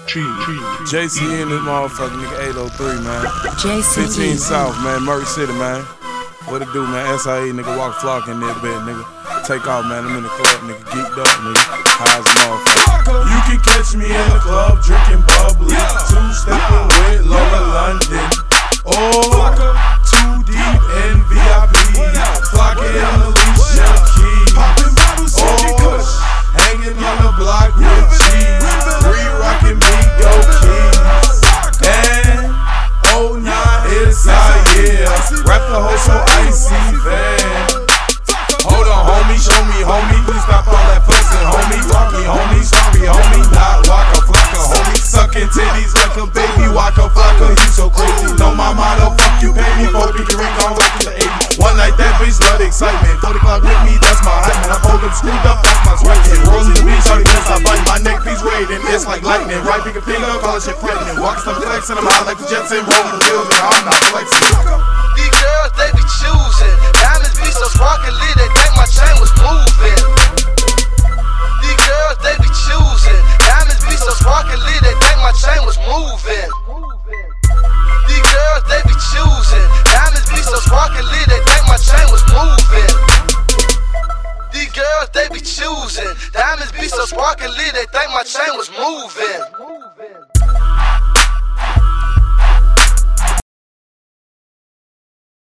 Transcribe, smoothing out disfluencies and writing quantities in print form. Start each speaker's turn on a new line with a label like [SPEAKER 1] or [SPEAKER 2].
[SPEAKER 1] JC in this motherfucker, nigga, 803, man.
[SPEAKER 2] JC
[SPEAKER 1] 15 South, man, Murray City, man. What it do, man? SIE, nigga, walk flock in there, bed, nigga. Take off, man. I'm in the club, nigga, geeked up, nigga. High as a motherfucker. You can catch me in the club drinking bubbly. Two-stepping with Laura London. Oh, too deep in VIP. Flocking in Alicia Keys. Oh, hanging on the block with cheese. Re-rocking big dope keys. And oh, nah, it's our year. Rap the whole so icy van. Hold on, homie, show me, homie. Please stop all that fussing, homie. Talk me, homie, sorry, homie. Not waka flocka, homie. Sucking titties like a baby waka flocka. You so crazy, know my motto. Fuck you, pay me for picking ring on back to the 80s. One night that bitch love excitement. 40 o'clock with me, that's my hype, man. I hold them screwed up, that's my sweat. Rolling the beach, all because I bite my neck piece waiting. It's like lightning, right? Pick a pig up, call it shit pregnant. Walk some flex and I'm high like the Jetson. Rolling the building, I'm not flexing.
[SPEAKER 3] These girls, they be choosing. Diamonds be so sparkly, they think my chain was moving. These girls, they be choosing. Diamonds be so sparkly, they think my chain was moving. These girls, they be choosing. Diamonds be so sparkly, they think my chain was moving. These girls, they be choosing. Diamonds be so sparkly, they think my chain was moving.